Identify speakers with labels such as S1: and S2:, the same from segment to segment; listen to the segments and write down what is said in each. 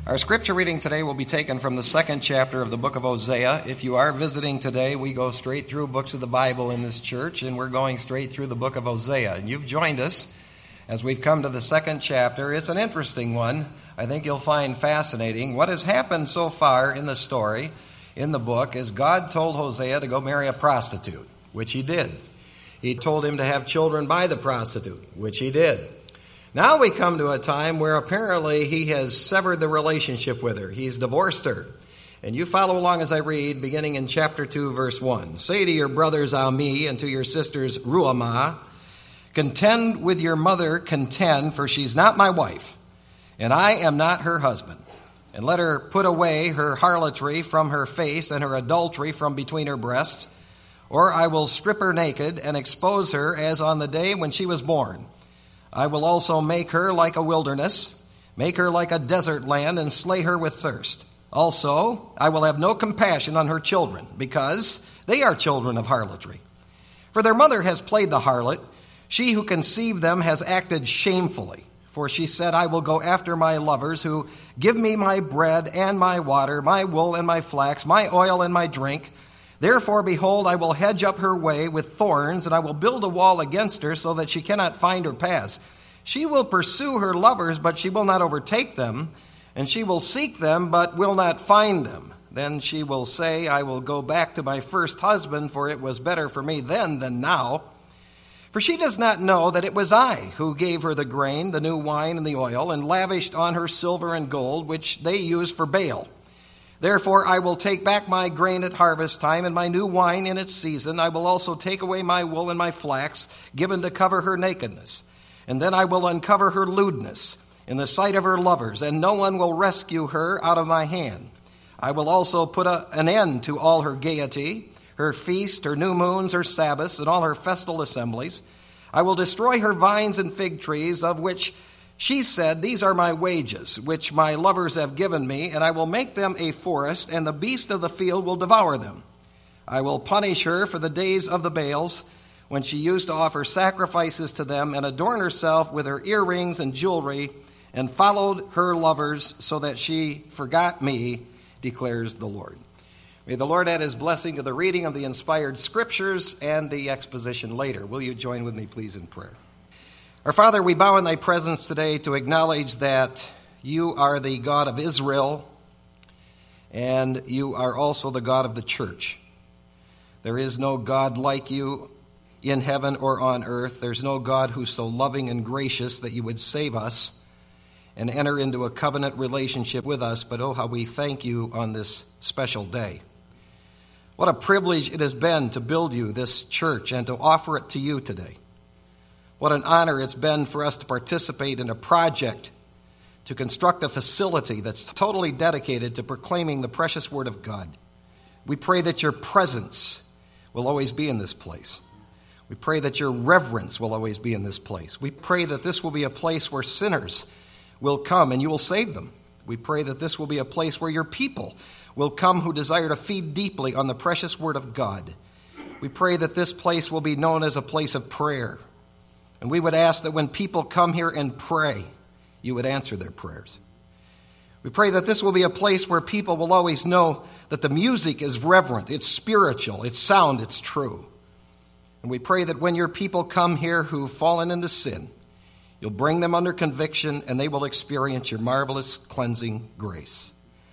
S1: Our scripture reading today will be taken from the second chapter of the book of Hosea. If you are visiting today, we go straight through books of the Bible in this church, and we're going straight through the book of Hosea. And you've joined us as we've come to the second chapter. It's an interesting one. I think you'll find fascinating. What has happened so far in the story, in the book, is God told Hosea to go marry a prostitute, which he did. He told him to have children by the prostitute, which he did. Now we come to a time where apparently he has severed the relationship with her. He's divorced her. And you follow along as I read, beginning in chapter 2, verse 1. Say to your brothers Ami and to your sisters Ruhamah, contend with your mother, contend, for she's not my wife, and I am not her husband. And let her put away her harlotry from her face and her adultery from between her breasts, or I will strip her naked and expose her as on the day when she was born. I will also make her like a wilderness, make her like a desert land, and slay her with thirst. Also, I will have no compassion on her children, because they are children of harlotry. For their mother has played the harlot. She who conceived them has acted shamefully. For she said, I will go after my lovers who give me my bread and my water, my wool and my flax, my oil and my drink. Therefore, behold, I will hedge up her way with thorns, and I will build a wall against her so that she cannot find her paths. She will pursue her lovers, but she will not overtake them, and she will seek them, but will not find them. Then she will say, I will go back to my first husband, for it was better for me then than now. For she does not know that it was I who gave her the grain, the new wine, and the oil, and lavished on her silver and gold, which they use for Baal. Therefore, I will take back my grain at harvest time and my new wine in its season. I will also take away my wool and my flax, given to cover her nakedness. And then I will uncover her lewdness in the sight of her lovers, and no one will rescue her out of my hand. I will also put an end to all her gaiety, her feast, her new moons, her Sabbaths, and all her festal assemblies. I will destroy her vines and fig trees, of which she said, these are my wages, which my lovers have given me, and I will make them a forest, and the beast of the field will devour them. I will punish her for the days of the Baals, when she used to offer sacrifices to them and adorn herself with her earrings and jewelry, and followed her lovers, so that she forgot me, declares the Lord. May the Lord add his blessing to the reading of the inspired scriptures and the exposition later. Will you join with me, please, in prayer? Our Father, we bow in thy presence today to acknowledge that you are the God of Israel, and you are also the God of the church. There is no God like you in heaven or on earth. There's no God who's so loving and gracious that you would save us and enter into a covenant relationship with us. But oh, how we thank you on this special day. What a privilege it has been to build you this church and to offer it to you today. What an honor it's been for us to participate in a project to construct a facility that's totally dedicated to proclaiming the precious word of God. We pray that your presence will always be in this place. We pray that your reverence will always be in this place. We pray that this will be a place where sinners will come and you will save them. We pray that this will be a place where your people will come who desire to feed deeply on the precious word of God. We pray that this place will be known as a place of prayer. And we would ask that when people come here and pray, you would answer their prayers. We pray that this will be a place where people will always know that the music is reverent, it's spiritual, it's sound, it's true. And we pray that when your people come here who've fallen into sin, you'll bring them under conviction and they will experience your marvelous cleansing grace.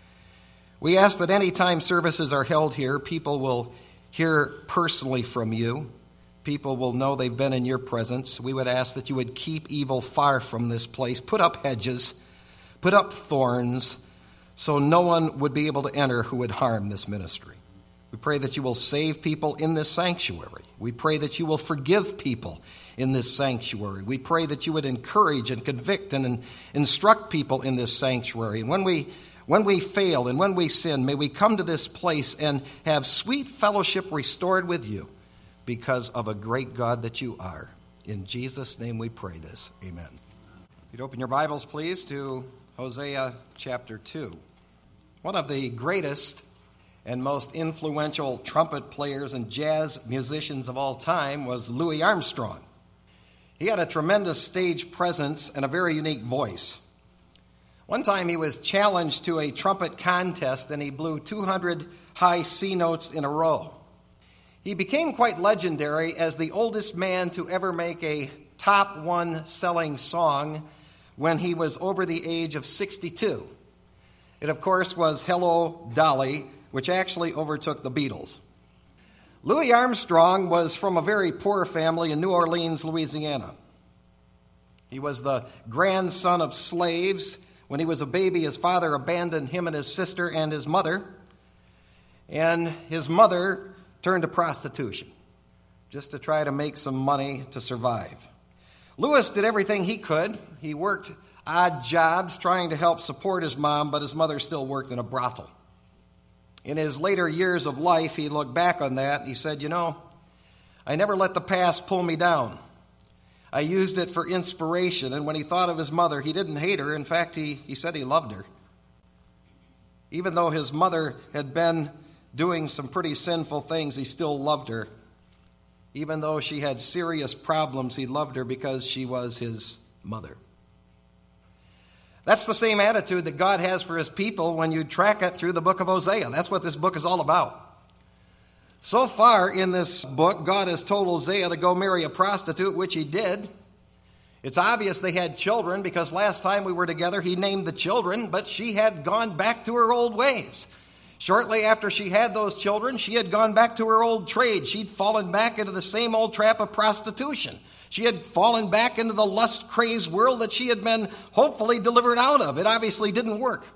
S1: We ask that any time services are held here, people will hear personally from you. People will know they've been in your presence. We would ask that you would keep evil far from this place. Put up hedges, put up thorns, so no one would be able to enter who would harm this ministry. We pray that you will save people in this sanctuary. We pray that you will forgive people in this sanctuary. We pray that you would encourage and convict and instruct people in this sanctuary. And when we fail and when we sin, may we come to this place and have sweet fellowship restored with you, because of a great God that you are. In Jesus' name we pray this. Amen. You'd open your Bibles, please, to Hosea chapter 2. One of the greatest and most influential trumpet players and jazz musicians of all time was Louis Armstrong. He had a tremendous stage presence and a very unique voice. One time he was challenged to a trumpet contest and he blew 200 high C notes in a row. He became quite legendary as the oldest man to ever make a top 1 selling song when he was over the age of 62. It, of course, was Hello, Dolly, which actually overtook the Beatles. Louis Armstrong was from a very poor family in New Orleans, Louisiana. He was the grandson of slaves. When he was a baby, his father abandoned him and his sister and his mother turned to prostitution just to try to make some money to survive. Louis did everything he could. He worked odd jobs trying to help support his mom, but his mother still worked in a brothel. In his later years of life, he looked back on that and he said, I never let the past pull me down. I used it for inspiration, and when he thought of his mother, he didn't hate her. In fact, he said he loved her. Even though his mother had been doing some pretty sinful things, he still loved her. Even though she had serious problems, he loved her because she was his mother. That's the same attitude that God has for his people when you track it through the book of Hosea. That's what this book is all about. So far in this book, God has told Hosea to go marry a prostitute, which he did. It's obvious they had children because last time we were together, he named the children, but she had gone back to her old ways. Shortly after she had those children, she had gone back to her old trade. She'd fallen back into the same old trap of prostitution. She had fallen back into the lust-crazed world that she had been hopefully delivered out of. It obviously didn't work.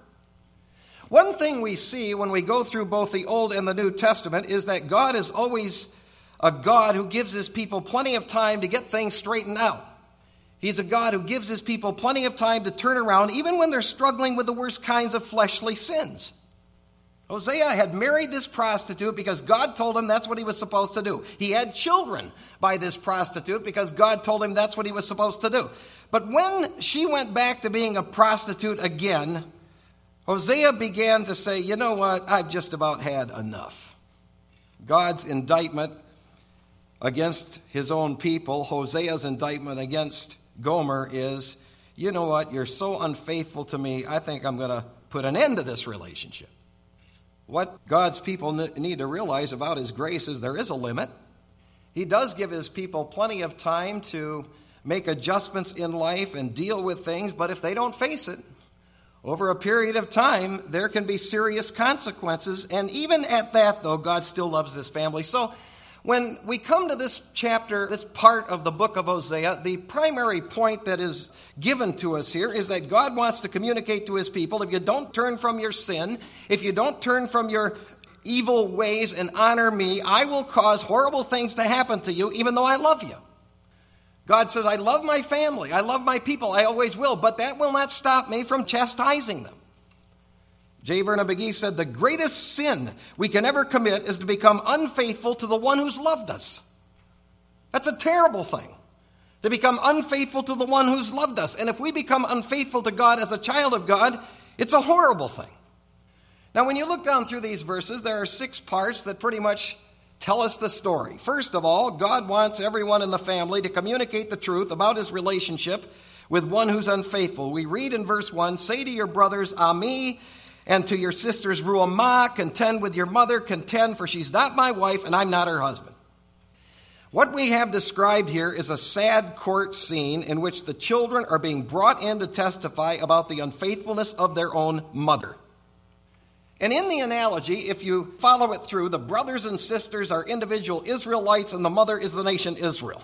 S1: One thing we see when we go through both the Old and the New Testament is that God is always a God who gives his people plenty of time to get things straightened out. He's a God who gives his people plenty of time to turn around, even when they're struggling with the worst kinds of fleshly sins. Hosea had married this prostitute because God told him that's what he was supposed to do. He had children by this prostitute because God told him that's what he was supposed to do. But when she went back to being a prostitute again, Hosea began to say, you know what, I've just about had enough. God's indictment against his own people, Hosea's indictment against Gomer is, you know what, you're so unfaithful to me, I think I'm going to put an end to this relationship. What God's people need to realize about his grace is there is a limit. He does give his people plenty of time to make adjustments in life and deal with things, but if they don't face it, over a period of time, there can be serious consequences. And even at that, though, God still loves this family. So when we come to this chapter, this part of the book of Hosea, the primary point that is given to us here is that God wants to communicate to his people, if you don't turn from your sin, if you don't turn from your evil ways and honor me, I will cause horrible things to happen to you, even though I love you. God says, I love my family, I love my people, I always will, but that will not stop me from chastising them. J. Vernon McGee said, the greatest sin we can ever commit is to become unfaithful to the one who's loved us. That's a terrible thing, to become unfaithful to the one who's loved us. And if we become unfaithful to God as a child of God, it's a horrible thing. Now, when you look down through these verses, there are 6 parts that pretty much tell us the story. First of all, God wants everyone in the family to communicate the truth about his relationship with one who's unfaithful. We read in verse 1, say to your brothers, Ami, and to your sisters, Ruhamah, contend with your mother, contend, for she's not my wife, and I'm not her husband. What we have described here is a sad court scene in which the children are being brought in to testify about the unfaithfulness of their own mother. And in the analogy, if you follow it through, the brothers and sisters are individual Israelites and the mother is the nation Israel.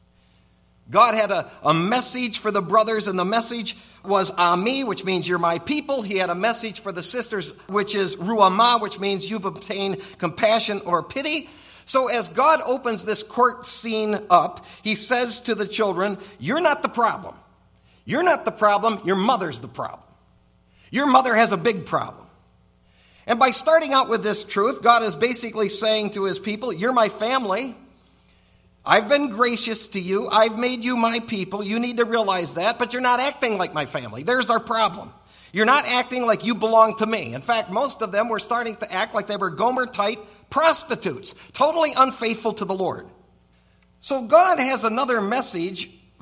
S1: God had a message for the brothers, and the message was Ami, which means you're my people. He had a message for the sisters, which is Ruhamah, which means you've obtained compassion or pity. So as God opens this court scene up, he says to the children, you're not the problem. You're not the problem, your mother's the problem. Your mother has a big problem. And by starting out with this truth, God is basically saying to his people, you're my family. I've been gracious to you. I've made you my people. You need to realize that, but you're not acting like my family. There's our problem. You're not acting like you belong to me. In fact, most of them were starting to act like they were Gomer-type prostitutes, totally unfaithful to the Lord. So God has another message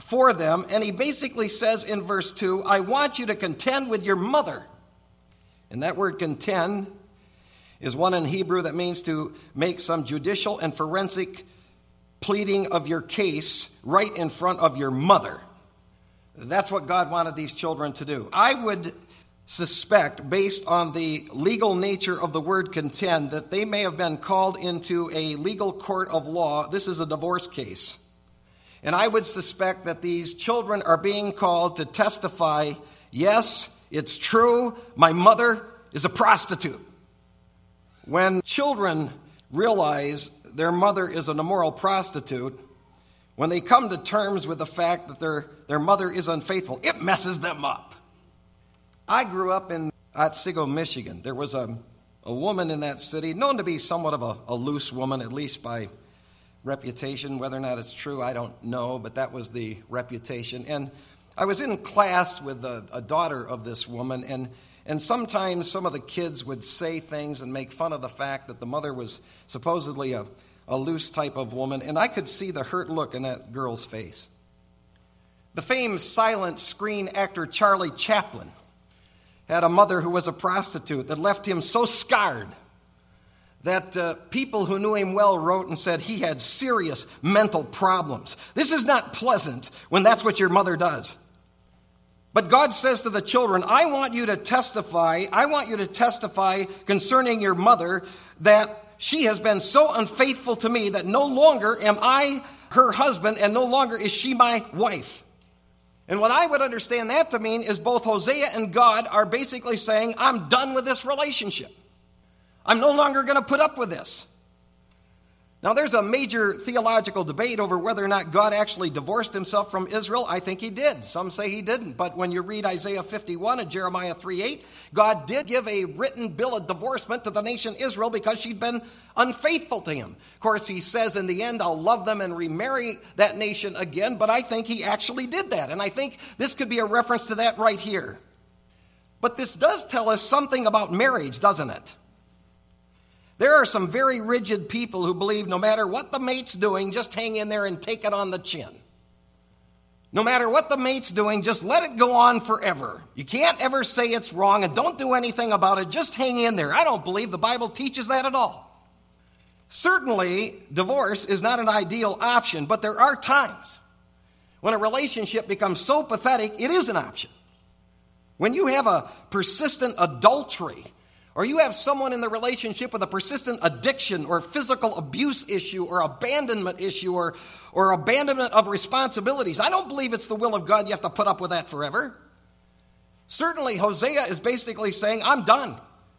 S1: for them. And he basically says in verse 2, I want you to contend with your mother. And that word contend is one in Hebrew that means to make some judicial and forensic pleading of your case right in front of your mother. That's what God wanted these children to do. I would suspect, based on the legal nature of the word contend, that they may have been called into a legal court of law. This is a divorce case. And I would suspect that these children are being called to testify, yes, it's true, my mother is a prostitute. When children realize their mother is an immoral prostitute, when they come to terms with the fact that their mother is unfaithful, it messes them up. I grew up in Otsego, Michigan. There was a woman in that city, known to be somewhat of a loose woman, at least by reputation. Whether or not it's true, I don't know, but that was the reputation. And I was in class with a daughter of this woman, and sometimes some of the kids would say things and make fun of the fact that the mother was supposedly a loose type of woman, and I could see the hurt look in that girl's face. The famed silent screen actor Charlie Chaplin had a mother who was a prostitute that left him so scarred that people who knew him well wrote and said he had serious mental problems. This is not pleasant when that's what your mother does. But God says to the children, I want you to testify concerning your mother that she has been so unfaithful to me that no longer am I her husband and no longer is she my wife. And what I would understand that to mean is both Hosea and God are basically saying, I'm done with this relationship. I'm no longer going to put up with this. Now, there's a major theological debate over whether or not God actually divorced himself from Israel. I think he did. Some say he didn't. But when you read Isaiah 51 and Jeremiah 3:8, God did give a written bill of divorcement to the nation Israel because she'd been unfaithful to him. Of course, he says in the end, I'll love them and remarry that nation again. But I think he actually did that. And I think this could be a reference to that right here. But this does tell us something about marriage, doesn't it? There are some very rigid people who believe no matter what the mate's doing, just hang in there and take it on the chin. No matter what the mate's doing, just let it go on forever. You can't ever say it's wrong and don't do anything about it. Just hang in there. I don't believe the Bible teaches that at all. Certainly, divorce is not an ideal option, but there are times when a relationship becomes so pathetic, it is an option. When you have a persistent adultery, or you have someone in the relationship with a persistent addiction or physical abuse issue or abandonment issue or abandonment of responsibilities, I don't believe it's the will of God you have to put up with that forever. Certainly, Hosea is basically saying, I'm done.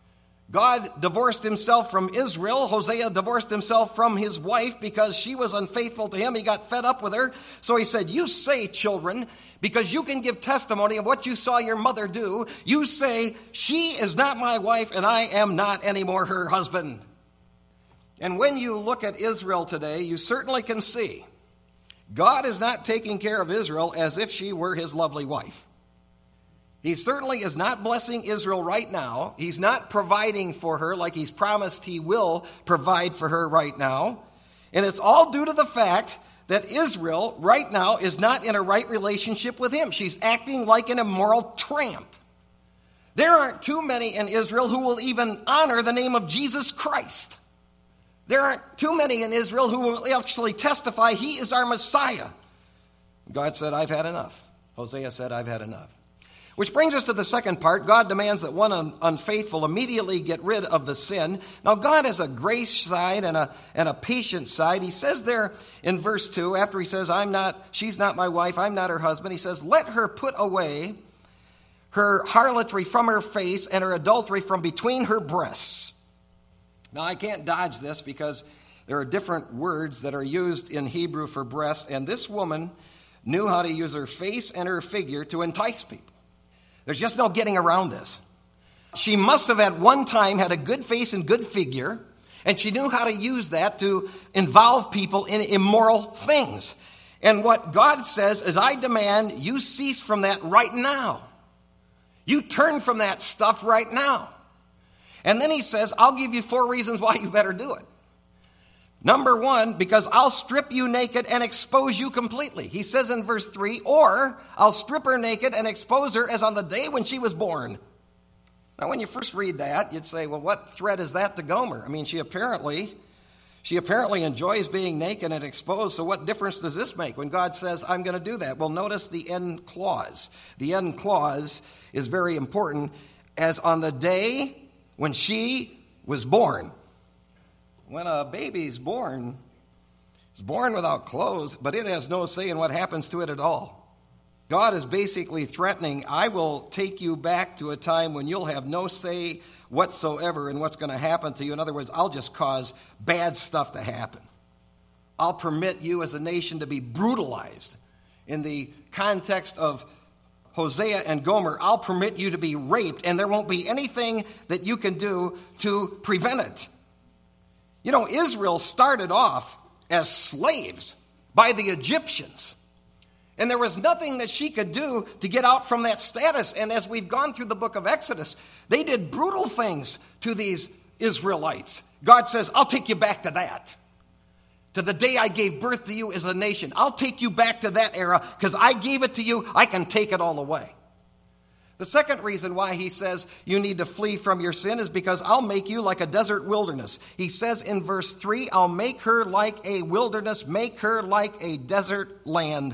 S1: God divorced himself from Israel. Hosea divorced himself from his wife because she was unfaithful to him. He got fed up with her. So he said, you say, children, because you can give testimony of what you saw your mother do, you say, she is not my wife and I am not anymore her husband. And when you look at Israel today, you certainly can see God is not taking care of Israel as if she were his lovely wife. He certainly is not blessing Israel right now. He's not providing for her like he's promised he will provide for her right now. And it's all due to the fact that Israel right now is not in a right relationship with him. She's acting like an immoral tramp. There aren't too many in Israel who will even honor the name of Jesus Christ. There aren't too many in Israel who will actually testify he is our Messiah. God said, I've had enough. Hosea said, I've had enough. Which brings us to the second part. God demands that one unfaithful immediately get rid of the sin. Now, God has a grace side and a patient side. He says there in verse 2, after he says, she's not my wife, I'm not her husband, he says, let her put away her harlotry from her face and her adultery from between her breasts. Now, I can't dodge this because there are different words that are used in Hebrew for breast, and this woman knew how to use her face and her figure to entice people. There's just no getting around this. She must have at one time had a good face and good figure, and she knew how to use that to involve people in immoral things. And what God says is, I demand you cease from that right now. You turn from that stuff right now. And then he says, I'll give you 4 reasons why you better do it. Number one, because I'll strip you naked and expose you completely. He says in verse 3, or I'll strip her naked and expose her as on the day when she was born. Now, when you first read that, you'd say, well, what threat is that to Gomer? I mean, she apparently enjoys being naked and exposed, so what difference does this make when God says, I'm going to do that? Well, notice the end clause. The end clause is very important, as on the day when she was born. When a baby's born, it's born without clothes, but it has no say in what happens to it at all. God is basically threatening, I will take you back to a time when you'll have no say whatsoever in what's going to happen to you. In other words, I'll just cause bad stuff to happen. I'll permit you as a nation to be brutalized. In the context of Hosea and Gomer, I'll permit you to be raped, and there won't be anything that you can do to prevent it. You know, Israel started off as slaves by the Egyptians. And there was nothing that she could do to get out from that status. And as we've gone through the book of Exodus, they did brutal things to these Israelites. God says, I'll take you back to that. To the day I gave birth to you as a nation. I'll take you back to that era because I gave it to you. I can take it all away. The second reason why he says you need to flee from your sin is because I'll make you like a desert wilderness. He says in verse 3, I'll make her like a wilderness, make her like a desert land.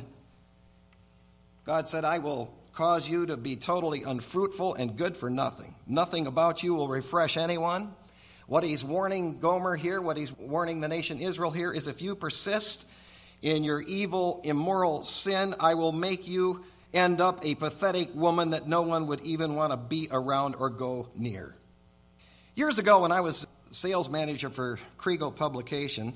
S1: God said, I will cause you to be totally unfruitful and good for nothing. Nothing about you will refresh anyone. What he's warning Gomer here, what he's warning the nation Israel here, is if you persist in your evil, immoral sin, I will make you end up a pathetic woman that no one would even want to be around or go near. Years ago, when I was sales manager for Kriegel Publication,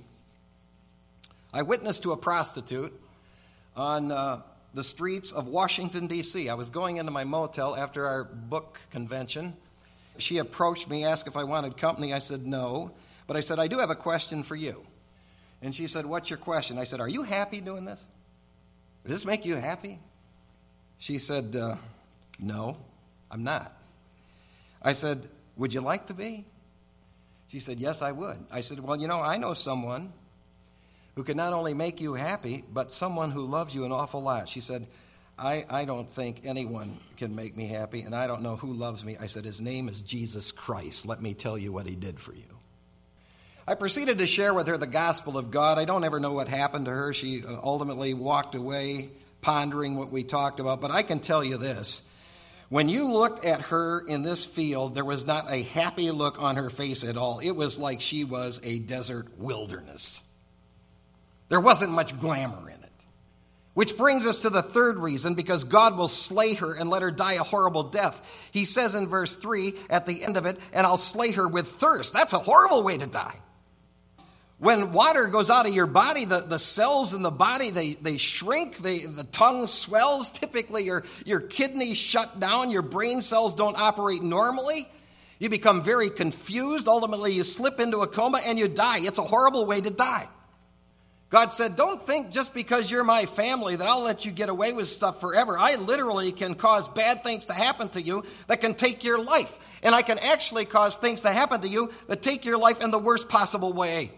S1: I witnessed to a prostitute on the streets of Washington, D.C. I was going into my motel after our book convention. She approached me, asked if I wanted company. I said no, but I said, I do have a question for you. And she said, what's your question? I said, are you happy doing this? Does this make you happy? She said, no, I'm not. I said, would you like to be? She said, yes, I would. I said, well, I know someone who can not only make you happy, but someone who loves you an awful lot. She said, I don't think anyone can make me happy, and I don't know who loves me. I said, his name is Jesus Christ. Let me tell you what he did for you. I proceeded to share with her the gospel of God. I don't ever know what happened to her. She ultimately walked away pondering what we talked about, but I can tell you this. When you looked at her in this field, there was not a happy look on her face at all. It was like she was a desert wilderness. There wasn't much glamour in it. Which brings us to the third reason, because God will slay her and let her die a horrible death. He says in verse 3 at the end of it, and I'll slay her with thirst. That's a horrible way to die. When water goes out of your body, the cells in the body, they shrink, the tongue swells. Typically, your kidneys shut down, your brain cells don't operate normally. You become very confused. Ultimately, you slip into a coma and you die. It's a horrible way to die. God said, don't think just because you're my family that I'll let you get away with stuff forever. I literally can cause bad things to happen to you that can take your life. And I can actually cause things to happen to you that take your life in the worst possible way.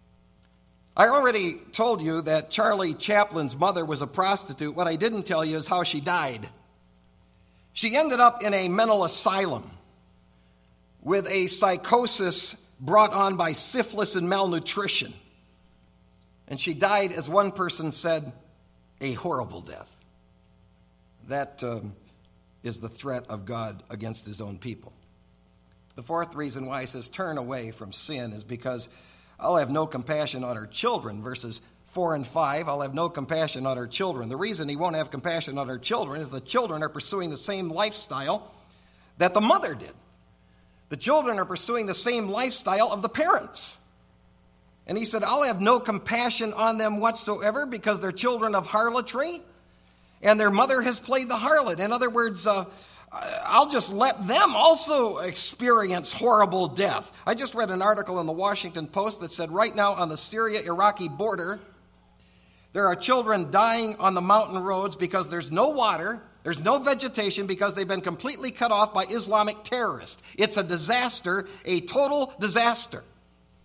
S1: I already told you that Charlie Chaplin's mother was a prostitute. What I didn't tell you is how she died. She ended up in a mental asylum with a psychosis brought on by syphilis and malnutrition. And she died, as one person said, a horrible death. That is the threat of God against his own people. The fourth reason why he says turn away from sin is because I'll have no compassion on her children. Verses 4 and 5, I'll have no compassion on her children. The reason he won't have compassion on her children is the children are pursuing the same lifestyle that the mother did. The children are pursuing the same lifestyle of the parents. And he said, I'll have no compassion on them whatsoever because they're children of harlotry, and their mother has played the harlot. In other words, I'll just let them also experience horrible death. I just read an article in the Washington Post that said right now on the Syria-Iraqi border, there are children dying on the mountain roads because there's no water, there's no vegetation, because they've been completely cut off by Islamic terrorists. It's a disaster, a total disaster.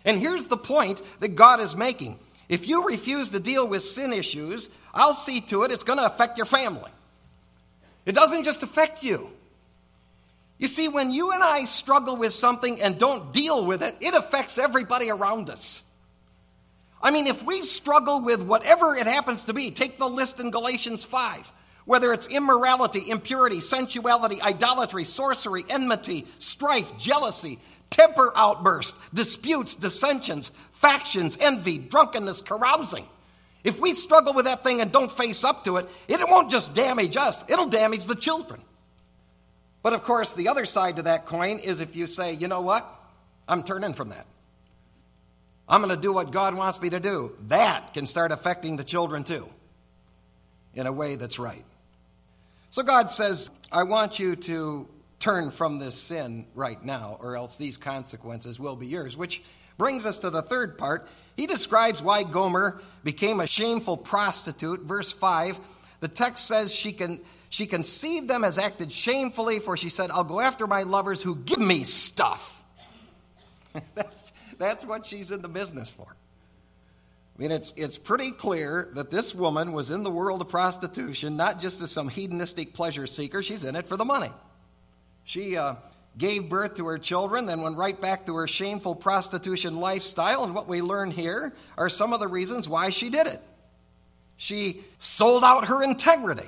S1: And here's the point that God is making. If you refuse to deal with sin issues, I'll see to it it's going to affect your family. It doesn't just affect you. You see, when you and I struggle with something and don't deal with it, it affects everybody around us. I mean, if we struggle with whatever it happens to be, take the list in Galatians 5, whether it's immorality, impurity, sensuality, idolatry, sorcery, enmity, strife, jealousy, temper outbursts, disputes, dissensions, factions, envy, drunkenness, carousing. If we struggle with that thing and don't face up to it, it won't just damage us, it'll damage the children. But of course, the other side to that coin is if you say, you know what, I'm turning from that. I'm going to do what God wants me to do. That can start affecting the children too, in a way that's right. So God says, I want you to turn from this sin right now, or else these consequences will be yours. Which brings us to the third part. He describes why Gomer became a shameful prostitute. Verse 5, the text says she conceived them as acted shamefully, for she said, I'll go after my lovers who give me stuff. That's what she's in the business for. I mean, it's pretty clear that this woman was in the world of prostitution, not just as some hedonistic pleasure seeker. She's in it for the money. She gave birth to her children, then went right back to her shameful prostitution lifestyle. And what we learn here are some of the reasons why she did it. She sold out her integrity.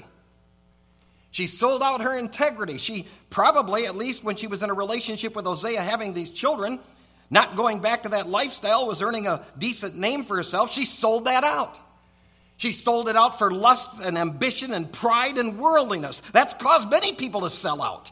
S1: She probably, at least when she was in a relationship with Hosea having these children, not going back to that lifestyle, was earning a decent name for herself. She sold that out. She sold it out for lust and ambition and pride and worldliness. That's caused many people to sell out.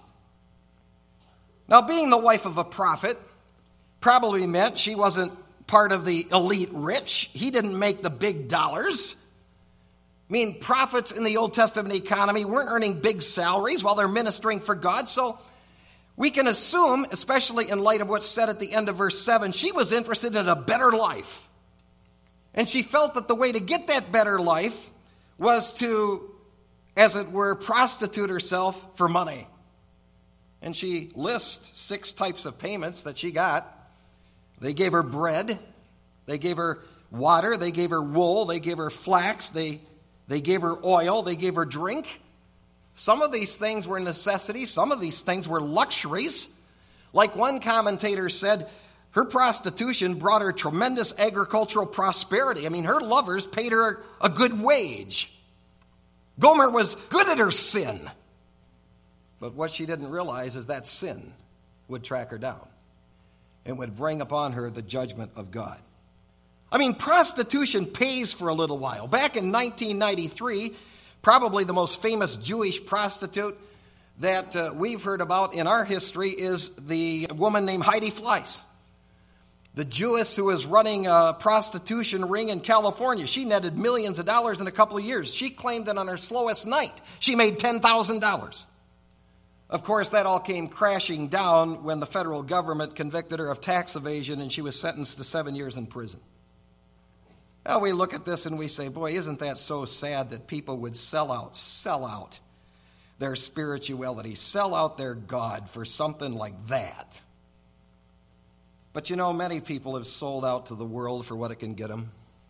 S1: Now, being the wife of a prophet probably meant she wasn't part of the elite rich. He didn't make the big dollars. I mean, prophets in the Old Testament economy weren't earning big salaries while they're ministering for God. So we can assume, especially in light of what's said at the end of verse 7, she was interested in a better life. And she felt that the way to get that better life was to, as it were, prostitute herself for money. And she lists 6 types of payments that she got. They gave her bread, they gave her water, they gave her wool, they gave her flax, they gave her oil, they gave her drink. Some of these things were necessities, some of these things were luxuries. Like one commentator said, her prostitution brought her tremendous agricultural prosperity. I mean, her lovers paid her a good wage. Gomer was good at her sin. But what she didn't realize is that sin would track her down and would bring upon her the judgment of God. I mean, prostitution pays for a little while. Back in 1993, probably the most famous Jewish prostitute that we've heard about in our history is the woman named Heidi Fleiss, the Jewess who was running a prostitution ring in California. She netted millions of dollars in a couple of years. She claimed that on her slowest night, she made $10,000. Of course, that all came crashing down when the federal government convicted her of tax evasion and she was sentenced to 7 years in prison. Now we look at this and we say, boy, isn't that so sad that people would sell out their spirituality, sell out their God for something like that. But you know, many people have sold out to the world for what it can get them.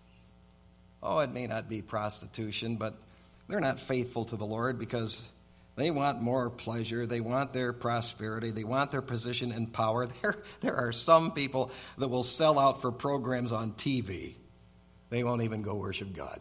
S1: Oh, it may not be prostitution, but they're not faithful to the Lord because they want more pleasure. They want their prosperity. They want their position and power. There are some people that will sell out for programs on TV. They won't even go worship God.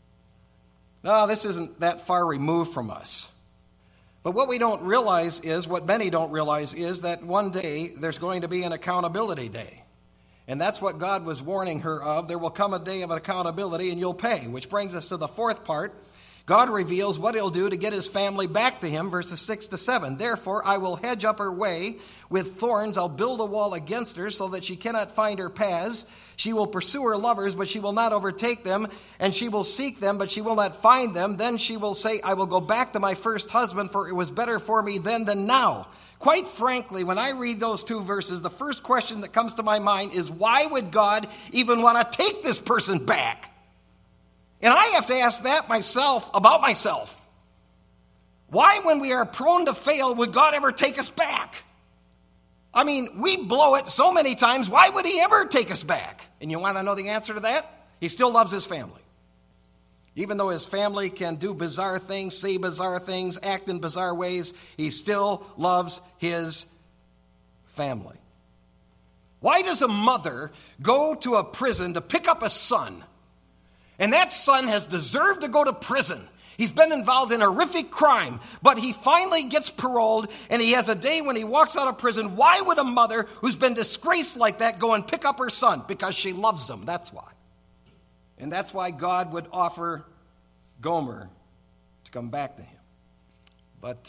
S1: No, this isn't that far removed from us. But what we don't realize is, what many don't realize is that one day there's going to be an accountability day. And that's what God was warning her of. There will come a day of accountability and you'll pay, which brings us to the fourth part. God reveals what he'll do to get his family back to him, verses 6 to 7. Therefore, I will hedge up her way with thorns. I'll build a wall against her so that she cannot find her paths. She will pursue her lovers, but she will not overtake them. And she will seek them, but she will not find them. Then she will say, I will go back to my first husband, for it was better for me then than now. Quite frankly, when I read those 2 verses, the first question that comes to my mind is, why would God even want to take this person back? And I have to ask that myself about myself. Why, when we are prone to fail, would God ever take us back? I mean, we blow it so many times. Why would he ever take us back? And you want to know the answer to that? He still loves his family. Even though his family can do bizarre things, say bizarre things, act in bizarre ways, he still loves his family. Why does a mother go to a prison to pick up a son? And that son has deserved to go to prison. He's been involved in a horrific crime, but he finally gets paroled, and he has a day when he walks out of prison. Why would a mother who's been disgraced like that go and pick up her son? Because she loves him. That's why. And that's why God would offer Gomer to come back to him. But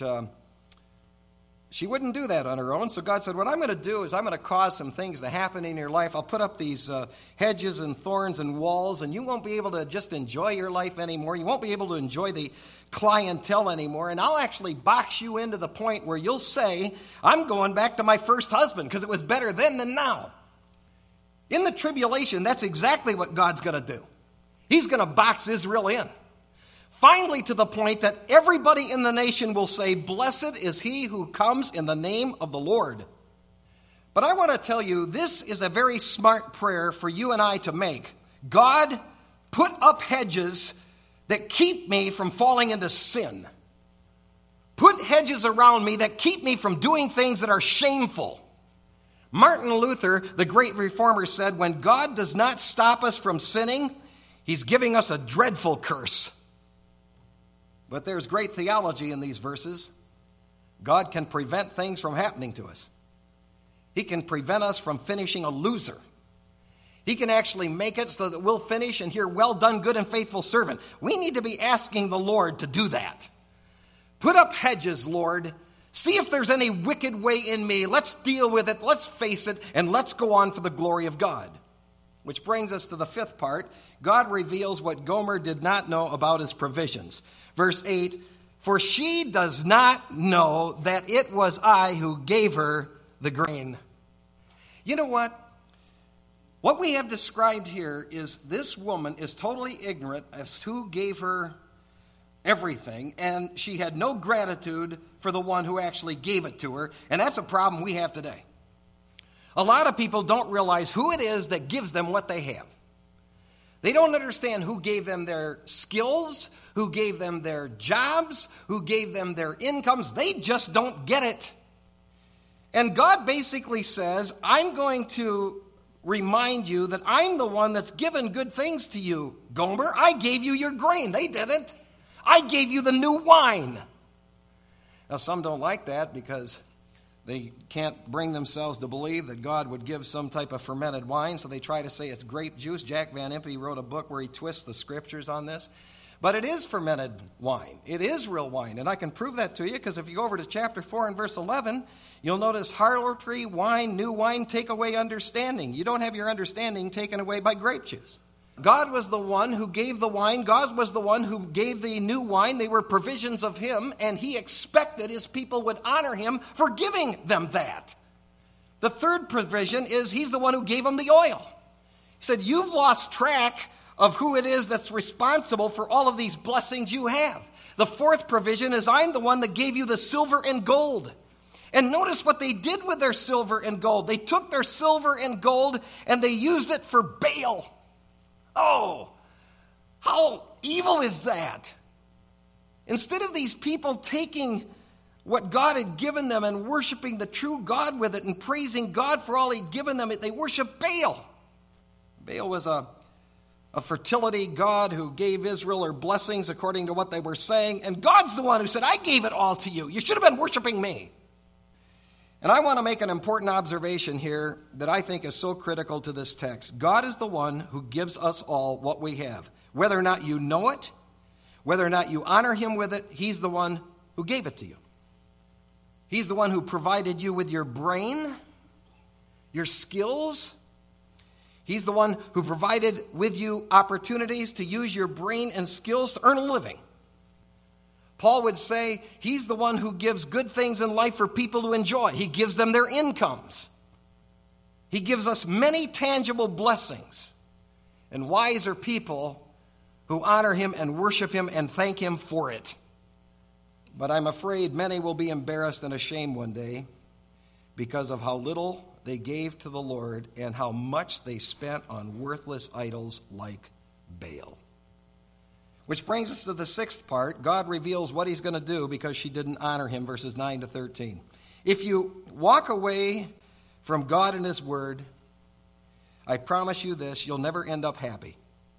S1: she wouldn't do that on her own, so God said, what I'm going to do is I'm going to cause some things to happen in your life. I'll put up these hedges and thorns and walls, and you won't be able to just enjoy your life anymore. You won't be able to enjoy the clientele anymore, and I'll actually box you into the point where you'll say, I'm going back to my first husband because it was better then than now. In the tribulation, that's exactly what God's going to do. He's going to box Israel in. Finally, to the point that everybody in the nation will say, blessed is he who comes in the name of the Lord. But I want to tell you, this is a very smart prayer for you and I to make. God, put up hedges that keep me from falling into sin. Put hedges around me that keep me from doing things that are shameful. Martin Luther, the great reformer, said, when God does not stop us from sinning, he's giving us a dreadful curse. But there's great theology in these verses. God can prevent things from happening to us. He can prevent us from finishing a loser. He can actually make it so that we'll finish and hear, well done, good and faithful servant. We need to be asking the Lord to do that. Put up hedges, Lord. See if there's any wicked way in me. Let's deal with it. Let's face it. And let's go on for the glory of God. Which brings us to the fifth part. God reveals what Gomer did not know about his provisions. Verse 8, for she does not know that it was I who gave her the grain. You know what? What we have described here is this woman is totally ignorant as to who gave her everything, and she had no gratitude for the one who actually gave it to her, and that's a problem we have today. A lot of people don't realize who it is that gives them what they have. They don't understand who gave them their skills, who gave them their jobs, who gave them their incomes. They just don't get it. And God basically says, I'm going to remind you that I'm the one that's given good things to you, Gomer. I gave you your grain. They didn't. I gave you the new wine. Now, some don't like that because they can't bring themselves to believe that God would give some type of fermented wine, so they try to say it's grape juice. Jack Van Impe wrote a book where he twists the scriptures on this. But it is fermented wine. It is real wine, and I can prove that to you because if you go over to chapter 4 and verse 11, you'll notice harlotry, wine, new wine, take away understanding. You don't have your understanding taken away by grape juice. God was the one who gave the wine. God was the one who gave the new wine. They were provisions of him, and he expected his people would honor him for giving them that. The third provision is he's the one who gave them the oil. He said, you've lost track of who it is that's responsible for all of these blessings you have. The fourth provision is I'm the one that gave you the silver and gold. And notice what they did with their silver and gold. They took their silver and gold and they used it for Baal. Oh, how evil is that? Instead of these people taking what God had given them and worshiping the true God with it and praising God for all he'd given them, they worship Baal. Baal was a fertility god who gave Israel her blessings according to what they were saying. And God's the one who said, I gave it all to you. You should have been worshiping me. And I want to make an important observation here that I think is so critical to this text. God is the one who gives us all what we have. Whether or not you know it, whether or not you honor him with it, he's the one who gave it to you. He's the one who provided you with your brain, your skills. He's the one who provided with you opportunities to use your brain and skills to earn a living. Paul would say he's the one who gives good things in life for people to enjoy. He gives them their incomes. He gives us many tangible blessings. And wise are people who honor him and worship him and thank him for it. But I'm afraid many will be embarrassed and ashamed one day because of how little they gave to the Lord and how much they spent on worthless idols like Baal. Which brings us to the sixth part. God reveals what he's going to do because she didn't honor him, verses 9 to 13. If you walk away from God and his word, I promise you this, you'll never end up happy.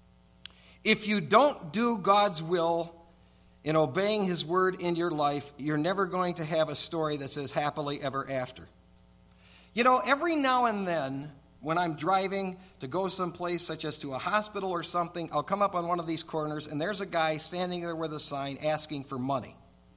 S1: If you don't do God's will in obeying his word in your life, you're never going to have a story that says happily ever after. You know, every now and then, when I'm driving to go someplace, such as to a hospital or something, I'll come up on one of these corners, and there's a guy standing there with a sign asking for money.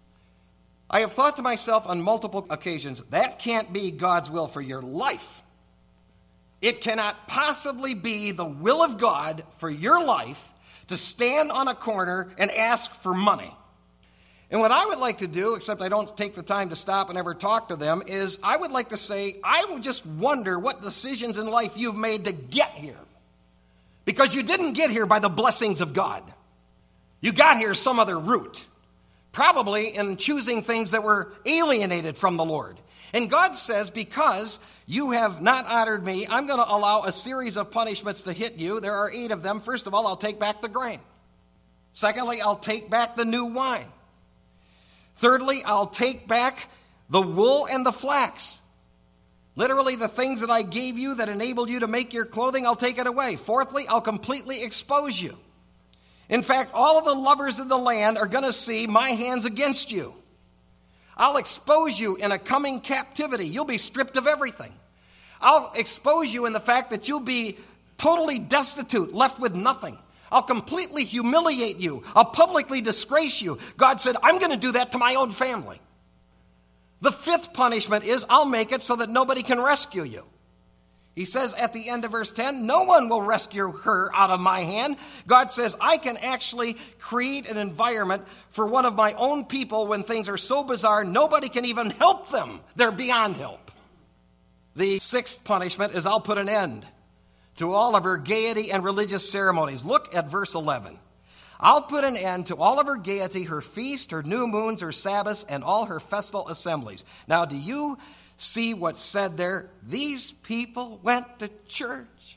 S1: I have thought to myself on multiple occasions, that can't be God's will for your life. It cannot possibly be the will of God for your life to stand on a corner and ask for money. And what I would like to do, except I don't take the time to stop and ever talk to them, is I would like to say, I would just wonder what decisions in life you've made to get here. Because you didn't get here by the blessings of God. You got here some other route. Probably in choosing things that were alienated from the Lord. And God says, because you have not honored me, I'm going to allow a series of punishments to hit you. There are 8 of them. First of all, I'll take back the grain. Secondly, I'll take back the new wine. Thirdly, I'll take back the wool and the flax. Literally, the things that I gave you that enabled you to make your clothing, I'll take it away. Fourthly, I'll completely expose you. In fact, all of the lovers of the land are going to see my hands against you. I'll expose you in a coming captivity. You'll be stripped of everything. I'll expose you in the fact that you'll be totally destitute, left with nothing. I'll completely humiliate you. I'll publicly disgrace you. God said, I'm going to do that to my own family. The fifth punishment is I'll make it so that nobody can rescue you. He says at the end of verse 10, no one will rescue her out of my hand. God says, I can actually create an environment for one of my own people when things are so bizarre, nobody can even help them. They're beyond help. The sixth punishment is I'll put an end to all of her gaiety and religious ceremonies. Look at verse 11. I'll put an end to all of her gaiety, her feast, her new moons, her Sabbaths, and all her festal assemblies. Now, do you see what's said there? These people went to church.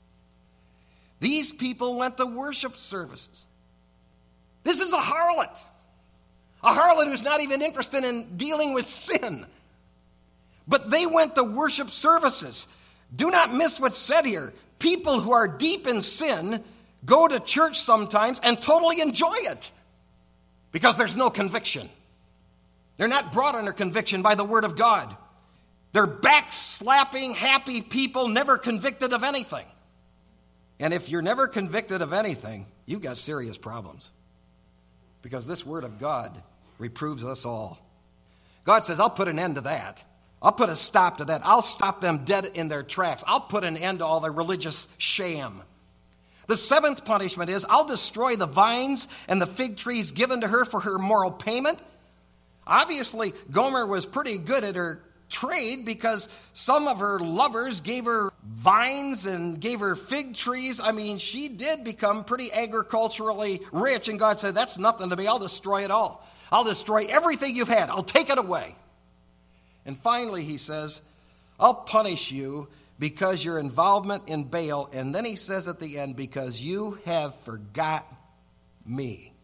S1: These people went to worship services. This is a harlot who's not even interested in dealing with sin. But they went to worship services. Do not miss what's said here. People who are deep in sin go to church sometimes and totally enjoy it because there's no conviction. They're not brought under conviction by the Word of God. They're backslapping, happy people, never convicted of anything. And if you're never convicted of anything, you've got serious problems. Because this Word of God reproves us all. God says, I'll put an end to that. I'll put a stop to that. I'll stop them dead in their tracks. I'll put an end to all their religious sham. The seventh punishment is I'll destroy the vines and the fig trees given to her for her moral payment. Obviously, Gomer was pretty good at her trade because some of her lovers gave her vines and gave her fig trees. I mean, she did become pretty agriculturally rich, and God said, that's nothing to me. I'll destroy it all. I'll destroy everything you've had. I'll take it away. And finally, he says, I'll punish you because your involvement in Baal. And then he says at the end, because you have forgot me.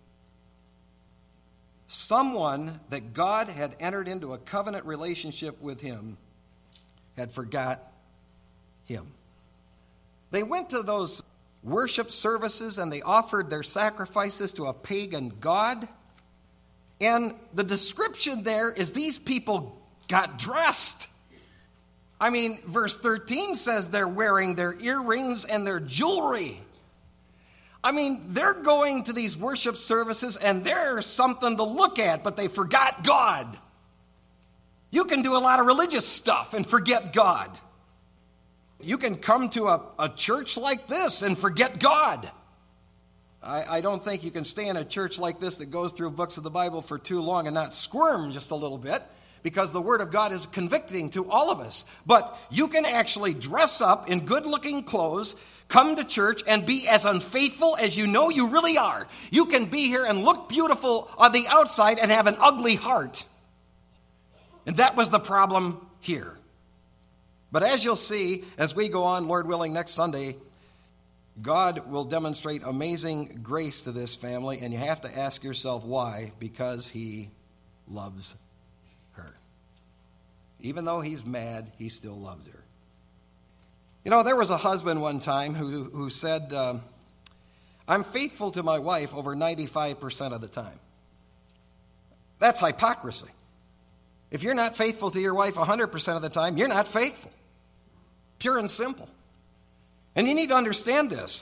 S1: Someone that God had entered into a covenant relationship with him had forgot him. They went to those worship services and they offered their sacrifices to a pagan god. And the description there is these people got dressed. I mean, verse 13 says they're wearing their earrings and their jewelry. I mean, they're going to these worship services and there's something to look at, but they forgot God. You can do a lot of religious stuff and forget God. You can come to a church like this and forget God. I don't think you can stay in a church like this that goes through books of the Bible for too long and not squirm just a little bit, because the Word of God is convicting to all of us. But you can actually dress up in good-looking clothes, come to church, and be as unfaithful as you know you really are. You can be here and look beautiful on the outside and have an ugly heart. And that was the problem here. But as you'll see, as we go on, Lord willing, next Sunday, God will demonstrate amazing grace to this family, and you have to ask yourself why. Because he loves her. Even though he's mad, he still loves her. You know, there was a husband one time who said, I'm faithful to my wife over 95% of the time. That's hypocrisy. If you're not faithful to your wife 100% of the time, you're not faithful. Pure and simple. And you need to understand this.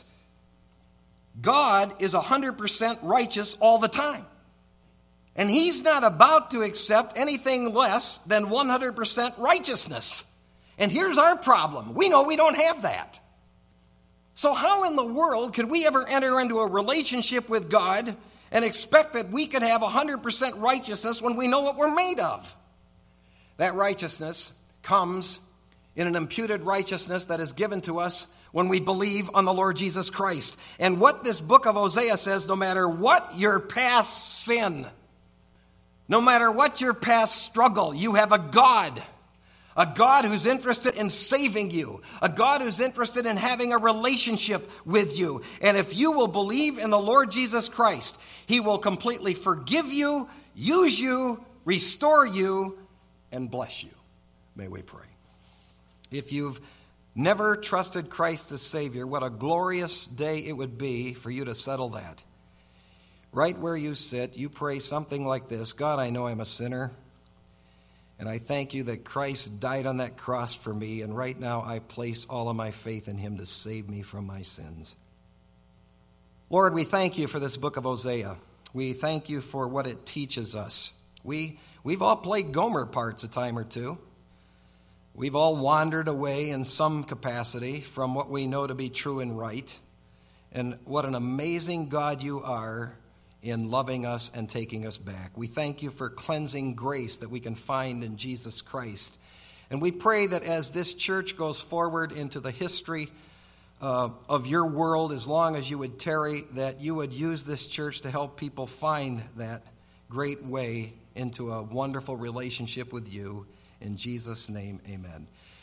S1: God is 100% righteous all the time. And he's not about to accept anything less than 100% righteousness. And here's our problem. We know we don't have that. So how in the world could we ever enter into a relationship with God and expect that we could have 100% righteousness when we know what we're made of? That righteousness comes in an imputed righteousness that is given to us when we believe on the Lord Jesus Christ. And what this book of Hosea says, no matter what your past sin, no matter what your past struggle, you have a God who's interested in saving you, a God who's interested in having a relationship with you. And if you will believe in the Lord Jesus Christ, he will completely forgive you, use you, restore you, and bless you. May we pray. If you've never trusted Christ as Savior, what a glorious day it would be for you to settle that. Right where you sit, you pray something like this: God, I know I'm a sinner, and I thank you that Christ died on that cross for me, and right now I place all of my faith in him to save me from my sins. Lord, we thank you for this book of Hosea. We thank you for what it teaches us. We've all played Gomer parts a time or two. We've all wandered away in some capacity from what we know to be true and right. And what an amazing God you are in loving us and taking us back. We thank you for cleansing grace that we can find in Jesus Christ. And we pray that as this church goes forward into the history of your world, as long as you would tarry, that you would use this church to help people find that great way into a wonderful relationship with you. In Jesus' name, amen.